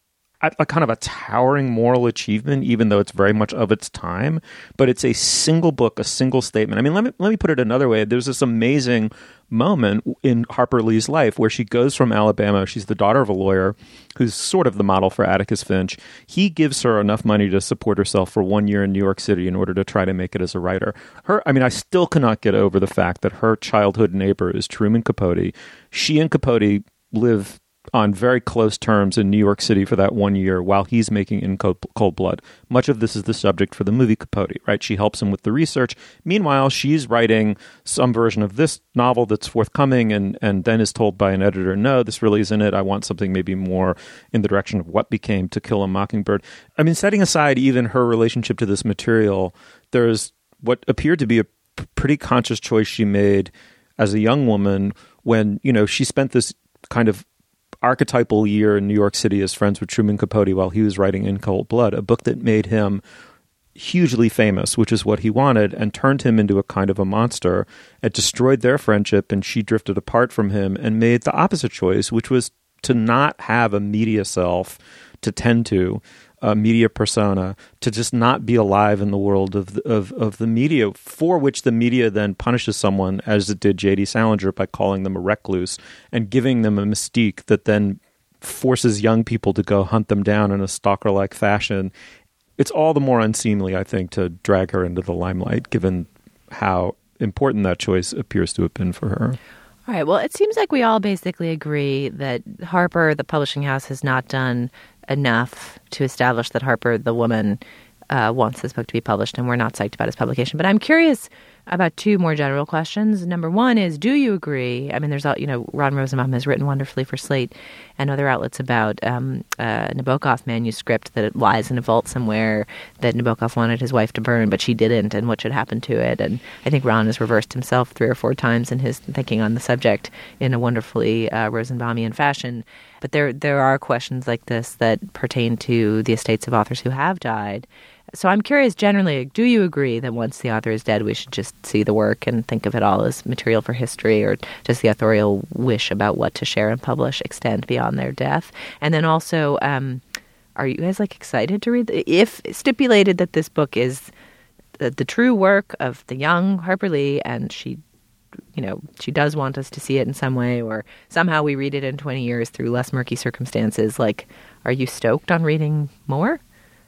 a, a kind of a towering moral achievement, even though it's very much of its time, but it's a single book, a single statement. I mean, let me let me put it another way. There's this amazing moment in Harper Lee's life where she goes from Alabama. She's the daughter of a lawyer who's sort of the model for Atticus Finch. He gives her enough money to support herself for one year in New York City in order to try to make it as a writer. Her, I mean, I still cannot get over the fact that her childhood neighbor is Truman Capote. She and Capote live on very close terms in New York City for that one year while he's making In Cold, Cold Blood. Much of this is the subject for the movie Capote, right? She helps him with the research. Meanwhile, she's writing some version of this novel that's forthcoming and, and then is told by an editor, no, this really isn't it. I want something maybe more in the direction of what became To Kill a Mockingbird. I mean, setting aside even her relationship to this material, there's what appeared to be a p- pretty conscious choice she made as a young woman when, you know, she spent this kind of archetypal year in New York City as friends with Truman Capote while he was writing In Cold Blood, a book that made him hugely famous, which is what he wanted, and turned him into a kind of a monster. It destroyed their friendship, and she drifted apart from him and made the opposite choice, which was to not have a media self to tend to. uh, media persona to just not be alive in the world of the, of of the media, for which the media then punishes someone, as it did J D Salinger, by calling them a recluse and giving them a mystique that then forces young people to go hunt them down in a stalker-like fashion. It's all the more unseemly, I think, to drag her into the limelight, given how important that choice appears to have been for her. All right. Well, it seems like we all basically agree that Harper, the publishing house, has not done enough to establish that Harper, the woman, uh, wants this book to be published, and we're not psyched about its publication. But I'm curious about two more general questions. Number one is, do you agree? I mean, there's, you know, Ron Rosenbaum has written wonderfully for Slate and other outlets about um, a Nabokov manuscript that lies in a vault somewhere that Nabokov wanted his wife to burn, but she didn't, and what should happen to it. And I think Ron has reversed himself three or four times in his thinking on the subject in a wonderfully uh, Rosenbaumian fashion. But there, there are questions like this that pertain to the estates of authors who have died. So I'm curious, generally, do you agree that once the author is dead, we should just see the work and think of it all as material for history, or does the authorial wish about what to share and publish extend beyond their death? And then also, um, are you guys like excited to read? The, if stipulated that this book is the, the true work of the young Harper Lee, and she, you know, she does want us to see it in some way, or somehow we read it in twenty years through less murky circumstances, like, are you stoked on reading more?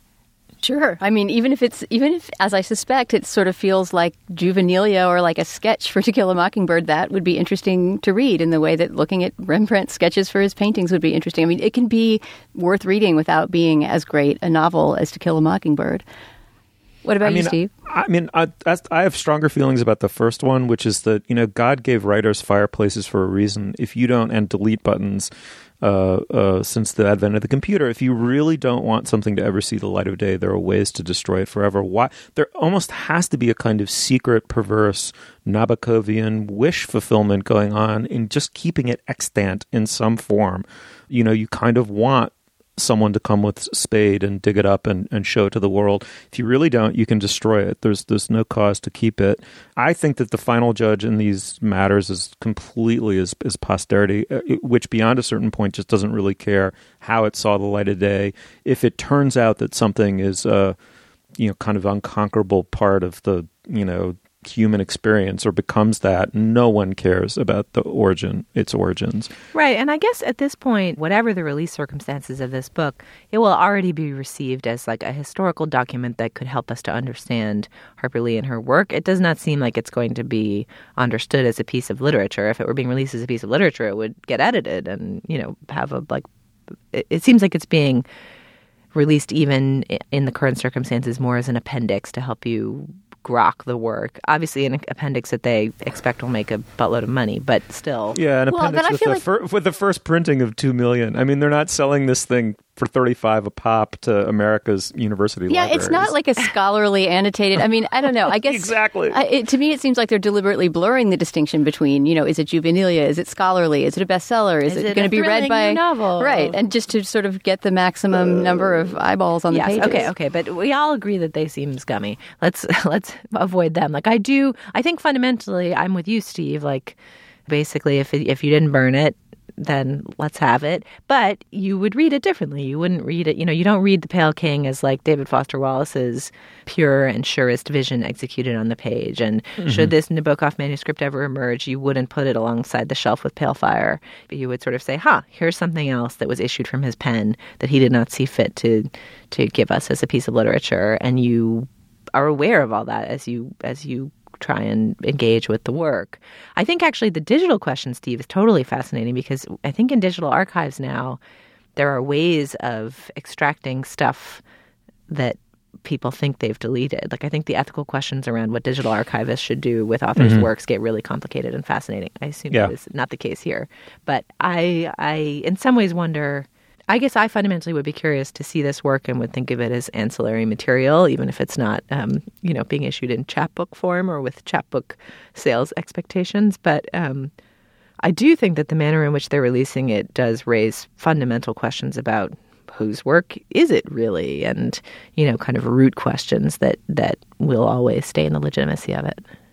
Sure. I mean, even if it's, even if, as I suspect, it sort of feels like juvenilia or like a sketch for To Kill a Mockingbird, that would be interesting to read in the way that looking at Rembrandt's sketches for his paintings would be interesting. I mean, it can be worth reading without being as great a novel as To Kill a Mockingbird. What about I mean, you, Steve? I, I mean, I, I have stronger feelings about the first one, which is that, you know, God gave writers fireplaces for a reason. If you don't, and delete buttons, uh, uh, since the advent of the computer, if you really don't want something to ever see the light of day, there are ways to destroy it forever. Why? There almost has to be a kind of secret, perverse, Nabokovian wish fulfillment going on in just keeping it extant in some form. You know, you kind of want someone to come with a spade and dig it up and, and show it to the world. If you really don't, you can destroy it. There's there's no cause to keep it. I think that the final judge in these matters is completely is, is posterity, which beyond a certain point just doesn't really care how it saw the light of day. If it turns out that something is a, you know, kind of unconquerable part of the, you know, human experience, or becomes that, no one cares about the origin, its origins. Right. And I guess at this point, whatever the release circumstances of this book, it will already be received as like a historical document that could help us to understand Harper Lee and her work. It does not seem like it's going to be understood as a piece of literature. If it were being released as a piece of literature, it would get edited and, you know, have a like, it, it seems like it's being released even in the current circumstances more as an appendix to help you grok the work. Obviously, an appendix that they expect will make a buttload of money, but still. Yeah, an well, appendix with the, like... fir- with the first printing of two million. I mean, they're not selling this thing for thirty-five a pop to America's university yeah, libraries. It's not like a scholarly annotated. I mean, I don't know. I guess exactly. I, it, to me, it seems like they're deliberately blurring the distinction between, you know, is it juvenilia? Is it scholarly? Is it a bestseller? Is, is it, it going to be read by novel? Right, and just to sort of get the maximum uh, number of eyeballs on yes, the pages. Okay, okay, but we all agree that they seem scummy. Let's let's avoid them. Like I do, I think fundamentally, I'm with you, Steve. Like basically, if it, if you didn't burn it, then let's have it. But you would read it differently. You wouldn't read it, you know, you don't read The Pale King as like David Foster Wallace's pure and surest vision executed on the page. And mm-hmm. should this Nabokov manuscript ever emerge, you wouldn't put it alongside the shelf with Pale Fire. But you would sort of say, huh, here's something else that was issued from his pen that he did not see fit to to give us as a piece of literature. And you are aware of all that as you as you try and engage with the work. I think actually the digital question, Steve, is totally fascinating because I think in digital archives now, there are ways of extracting stuff that people think they've deleted. Like I think the ethical questions around what digital archivists should do with authors' mm-hmm. works get really complicated and fascinating. I assume yeah. that is not the case here. But I, I, in some ways wonder... I guess I fundamentally would be curious to see this work and would think of it as ancillary material, even if it's not, um, you know, being issued in chapbook form or with chapbook sales expectations. But um, I do think that the manner in which they're releasing it does raise fundamental questions about whose work is it really, and, you know, kind of root questions that, that will always stay in the legitimacy of it.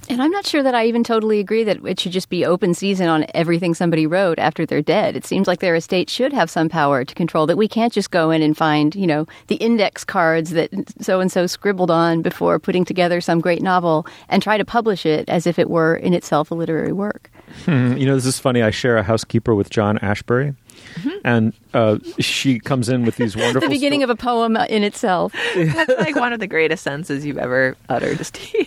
And I'm not sure that I even totally agree that it should just be open season on everything somebody wrote after they're dead. It seems like their estate should have some power to control that. We can't just go in and find, you know, the index cards that so-and-so scribbled on before putting together some great novel and try to publish it as if it were in itself a literary work. Hmm. You know, this is funny. I share a housekeeper with John Ashbery. Mm-hmm. And uh, she comes in with these wonderful... the beginning sto- of a poem in itself. That's like one of the greatest sentences you've ever uttered, Steve.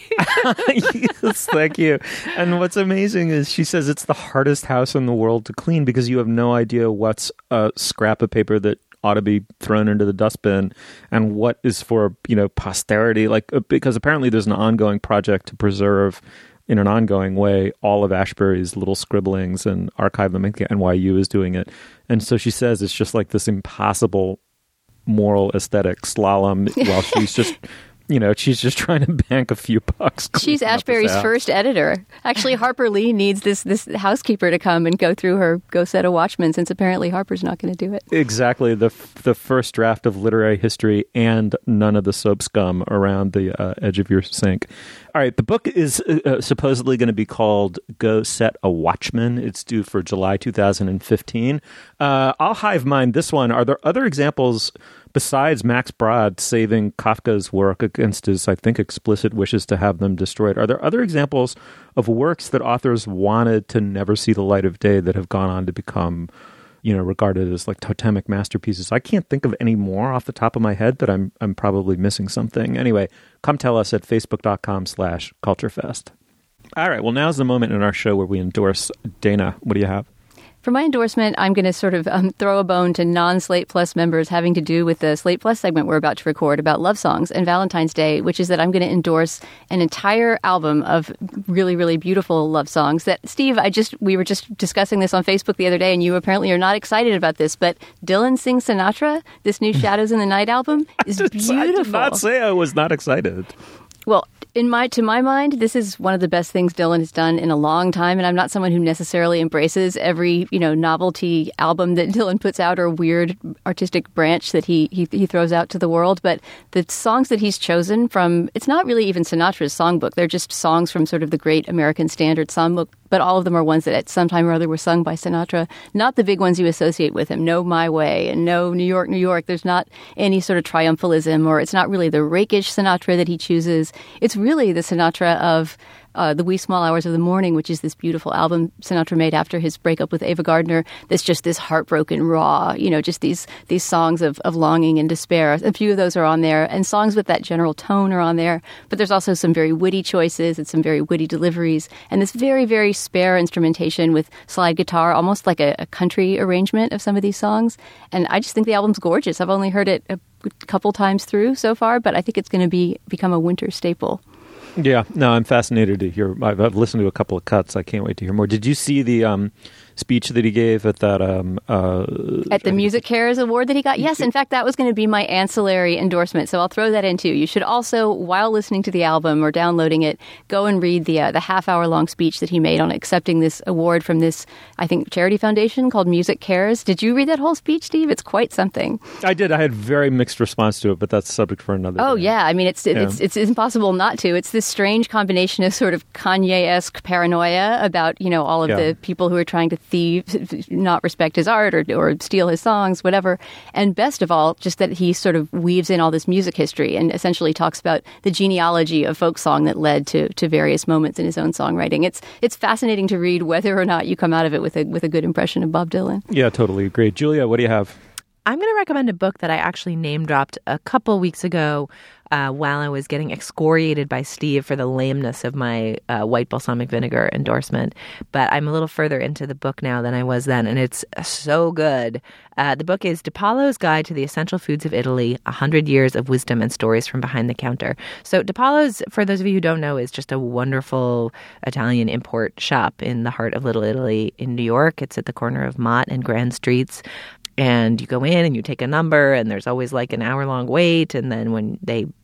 Yes, thank you. And what's amazing is she says it's the hardest house in the world to clean because you have no idea what's a scrap of paper that ought to be thrown into the dustbin and what is for, you know, posterity. Like, because apparently there's an ongoing project to preserve in an ongoing way all of Ashbery's little scribblings and archive them. N Y U is doing it. And so she says it's just like this impossible moral aesthetic slalom while she's just, you know, she's just trying to bank a few bucks. She's Ashbery's first editor. Actually, Harper Lee needs this this housekeeper to come and go through her Go Set a Watchman, since apparently Harper's not going to do it. Exactly. The the first draft of literary history and none of the soap scum around the uh, edge of your sink. All right. The book is uh, supposedly going to be called Go Set a Watchman. It's due for July two thousand fifteen. Uh, I'll hive mind this one. Are there other examples besides Max Brod saving Kafka's work against his, I think, explicit wishes to have them destroyed? Are there other examples of works that authors wanted to never see the light of day that have gone on to become, you know, regarded as like totemic masterpieces? I can't think of any more off the top of my head, but I'm I'm probably missing something. Anyway, come tell us at facebook.com slash culturefest. All right, well, now's the moment in our show where we endorse. Dana, what do you have? For my endorsement, I'm going to sort of um, throw a bone to non-Slate Plus members having to do with the Slate Plus segment we're about to record about love songs and Valentine's Day, which is that I'm going to endorse an entire album of really, really beautiful love songs that, Steve, I just we were just discussing this on Facebook the other day, and you apparently are not excited about this, but Dylan sings Sinatra, this new Shadows in the Night album, is beautiful. I did not say I was not excited. Well, in my to my mind, this is one of the best things Dylan has done in a long time, and I'm not someone who necessarily embraces every, you know, novelty album that Dylan puts out or weird artistic branch that he, he he throws out to the world. But the songs that he's chosen from, it's not really even Sinatra's songbook. They're just songs from sort of the great American standard songbook, but all of them are ones that at some time or other were sung by Sinatra. Not the big ones you associate with him, No My Way and No New York, New York. There's not any sort of triumphalism, or it's not really the rakish Sinatra that he chooses. It's really the Sinatra of uh, The Wee Small Hours of the Morning, which is this beautiful album Sinatra made after his breakup with Ava Gardner. That's just this heartbroken, raw, you know, just these these songs of, of longing and despair. A few of those are on there, and songs with that general tone are on there. But there's also some very witty choices and some very witty deliveries, and this very, very spare instrumentation with slide guitar, almost like a, a country arrangement of some of these songs. And I just think the album's gorgeous. I've only heard it a couple times through so far, but I think it's going to be become a winter staple. Yeah, no, I'm fascinated to hear. I've, I've listened to a couple of cuts. I can't wait to hear more. Did you see the um, speech that he gave at that um, uh, at the Music Cares Award that he got? Yes, in fact, that was going to be my ancillary endorsement. So I'll throw that in too. You should also, while listening to the album or downloading it, go and read the uh, the half hour long speech that he made on accepting this award from this, I think, charity foundation called Music Cares. Did you read that whole speech, Steve? It's quite something. I did. I had very mixed response to it, but that's subject for another. Oh day. yeah, I mean it's, it, Yeah. it's it's impossible not to. It's this strange combination of sort of Kanye-esque paranoia about, you know, all of Yeah. the people who are trying to thieve, not respect his art or or steal his songs, whatever. And best of all, just that he sort of weaves in all this music history and essentially talks about the genealogy of folk song that led to to various moments in his own songwriting. It's it's fascinating to read whether or not you come out of it with a with a good impression of Bob Dylan. Yeah, totally agree. Julia, what do you have? I'm going to recommend a book that I actually name dropped a couple weeks ago uh, while I was getting excoriated by Steve for the lameness of my uh, white balsamic vinegar endorsement. But I'm a little further into the book now than I was then, and it's so good. Uh, the book is DiPaolo's Guide to the Essential Foods of Italy, one hundred Years of Wisdom and Stories from Behind the Counter. So DiPaolo's, for those of you who don't know, is just a wonderful Italian import shop in the heart of Little Italy in New York. It's at the corner of Mott and Grand Streets. And you go in and you take a number, and there's always like an hour-long wait. And then when they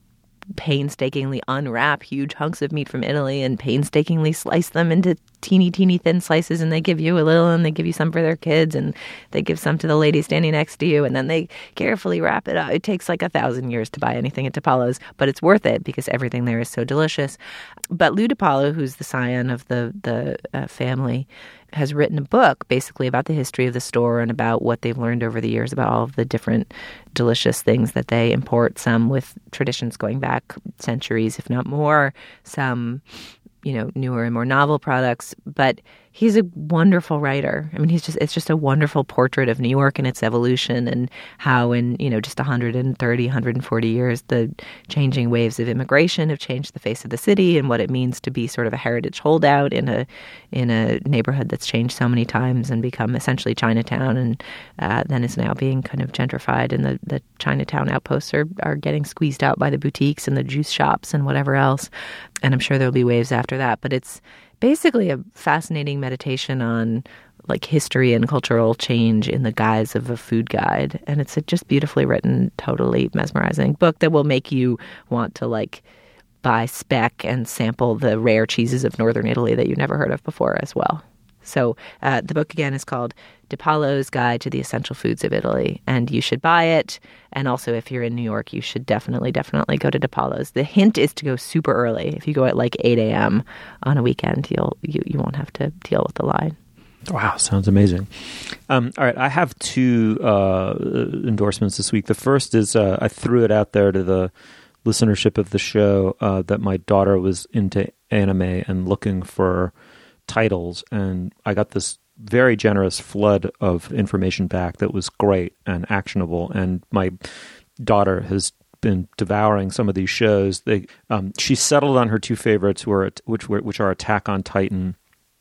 painstakingly unwrap huge hunks of meat from Italy and painstakingly slice them into teeny, teeny thin slices, and they give you a little, and they give you some for their kids, and they give some to the lady standing next to you, and then they carefully wrap it up. It takes like a thousand years to buy anything at DiPaolo's, but it's worth it because everything there is so delicious. But Lou DiPaolo, who's the scion of the, the uh, family, has written a book basically about the history of the store and about what they've learned over the years about all of the different delicious things that they import, some with traditions going back centuries, if not more, some, you know, newer and more novel products. But he's a wonderful writer. I mean, he's just, it's just a wonderful portrait of New York and its evolution and how in, you know, just one hundred thirty, one hundred forty years, the changing waves of immigration have changed the face of the city and what it means to be sort of a heritage holdout in a in a neighborhood that's changed so many times and become essentially Chinatown, and uh, then is now being kind of gentrified, and the, the Chinatown outposts are, are getting squeezed out by the boutiques and the juice shops and whatever else. And I'm sure there'll be waves after that. But it's basically a fascinating meditation on like history and cultural change in the guise of a food guide. And it's a just beautifully written, totally mesmerizing book that will make you want to like buy Speck and sample the rare cheeses of northern Italy that you've never heard of before as well. So uh, the book, again, is called DiPaolo's Guide to the Essential Foods of Italy, and you should buy it. And also, if you're in New York, you should definitely, definitely go to DiPaolo's. The hint is to go super early. If you go at like eight a.m. on a weekend, you'll, you, you won't have to deal with the line. Wow, sounds amazing. Um, all right, I have two uh, endorsements this week. The first is uh, I threw it out there to the listenership of the show uh, that my daughter was into anime and looking for titles, and I got this very generous flood of information back that was great and actionable. And my daughter has been devouring some of these shows. They um, she settled on her two favorites, were which were which are Attack on Titan,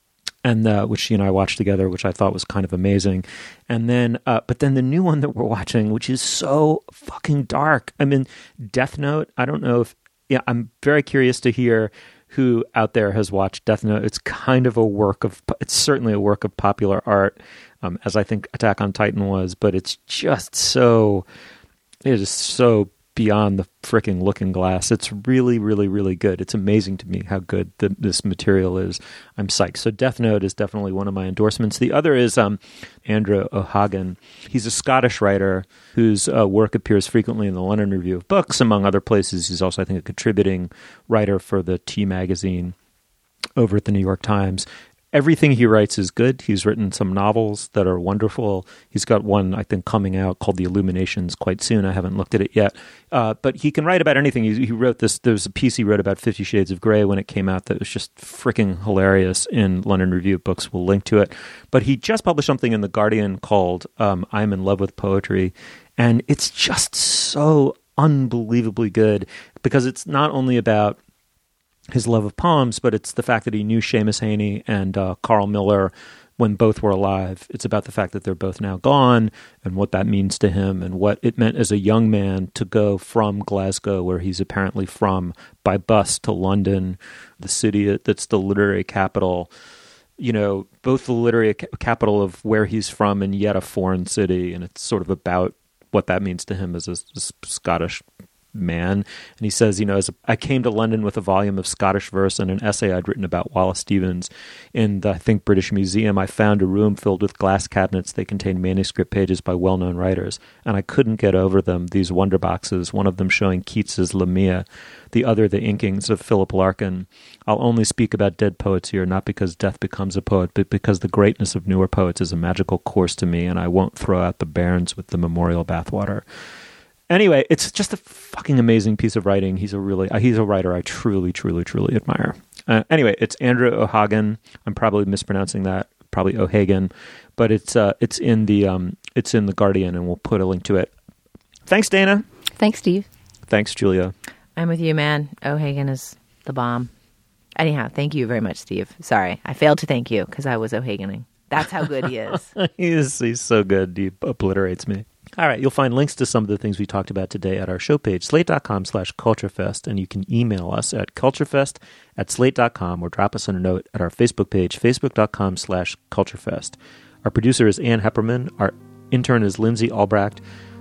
and uh, which she and I watched together, which I thought was kind of amazing. And then, uh, but then the new one that we're watching, which is so fucking dark. I mean, Death Note. I don't know if yeah. I'm very curious to hear who out there has watched Death Note. It's kind of a work of, it's certainly a work of popular art, um, as I think Attack on Titan was, but it's just so, it is so beyond the fricking looking glass. It's really, really, really good. It's amazing to me how good the, this material is. I'm psyched. So Death Note is definitely one of my endorsements. The other is um, Andrew O'Hagan. He's a Scottish writer whose uh, work appears frequently in the London Review of Books, among other places. He's also, I think, a contributing writer for the Tea magazine over at the New York Times. Everything he writes is good. He's written some novels that are wonderful. He's got one, I think, coming out called The Illuminations quite soon. I haven't looked at it yet. Uh, but he can write about anything. He, he wrote this, there was a piece he wrote about Fifty Shades of Grey when it came out that was just freaking hilarious in London Review of Books. We'll link to it. But he just published something in The Guardian called um, I'm in Love with Poetry. And it's just so unbelievably good because it's not only about his love of poems, but it's the fact that he knew Seamus Heaney and uh, Carl Miller when both were alive. It's about the fact that they're both now gone and what that means to him and what it meant as a young man to go from Glasgow, where he's apparently from, by bus to London, the city that's the literary capital, you know, both the literary ca- capital of where he's from and yet a foreign city. And it's sort of about what that means to him as a, as a Scottish man. And he says, you know, as a, I came to London with a volume of Scottish verse and an essay I'd written about Wallace Stevens. In the, I think, British Museum, I found a room filled with glass cabinets. They contained manuscript pages by well-known writers, and I couldn't get over them, these wonder boxes, one of them showing Keats's Lamia, the other the inkings of Philip Larkin. I'll only speak about dead poets here, not because death becomes a poet, but because the greatness of newer poets is a magical course to me, and I won't throw out the bairns with the memorial bathwater. Anyway, it's just a fucking amazing piece of writing. He's a really, he's a writer I truly, truly, truly admire. Uh, anyway, it's Andrew O'Hagan. I'm probably mispronouncing that, probably O'Hagan, but it's uh, it's in the um, it's in the Guardian, and we'll put a link to it. Thanks, Dana. Thanks, Steve. Thanks, Julia. I'm with you, man. O'Hagan is the bomb. Anyhow, thank you very much, Steve. Sorry, I failed to thank you because I was O'Haganing. That's how good he is. he is. He's so good. He obliterates me. All right, you'll find links to some of the things we talked about today at our show page, slate.com slash culturefest, and you can email us at culturefest at slate dot com or drop us a note at our Facebook page, facebook.com slash culturefest. Our producer is Ann Hepperman. Our intern is Lindsay Albrecht.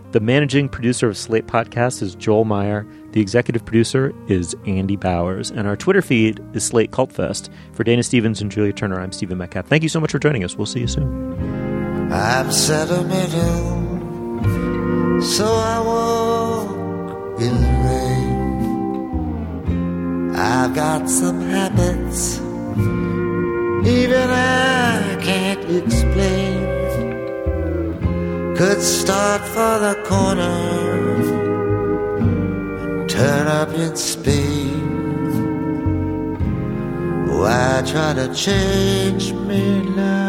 The managing producer of Slate Podcasts is Joel Meyer. The executive producer is Andy Bowers. And our Twitter feed is Slate Cult Fest. For Dana Stevens and Julia Turner, I'm Stephen Metcalf. Thank you so much for joining us. We'll see you soon. I'm sentimental, so I walk in the rain. I've got some habits, even I can't explain. Could start for the corner and turn up in Spain. Why try to change me now?